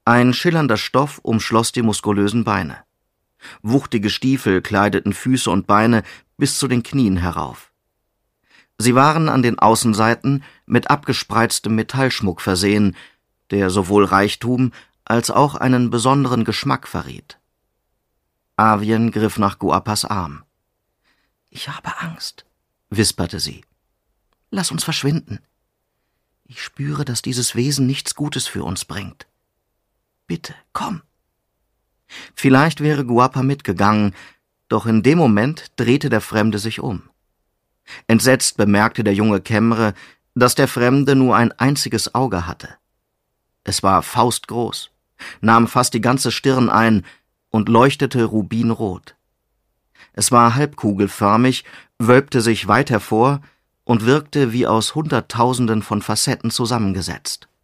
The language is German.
Ein schillernder Stoff umschloss die muskulösen Beine. Wuchtige Stiefel kleideten Füße und Beine bis zu den Knien herauf. Sie waren an den Außenseiten mit abgespreiztem Metallschmuck versehen, der sowohl Reichtum als auch einen besonderen Geschmack verriet. Avien griff nach Guapas Arm. »Ich habe Angst«, wisperte sie. »Lass uns verschwinden. Ich spüre, dass dieses Wesen nichts Gutes für uns bringt. Bitte, komm.« Vielleicht wäre Guapa mitgegangen, doch in dem Moment drehte der Fremde sich um. Entsetzt bemerkte der junge Kemre, dass der Fremde nur ein einziges Auge hatte. Es war faustgroß, nahm fast die ganze Stirn ein und leuchtete rubinrot. Es war halbkugelförmig, wölbte sich weit hervor und wirkte wie aus Hunderttausenden von Facetten zusammengesetzt.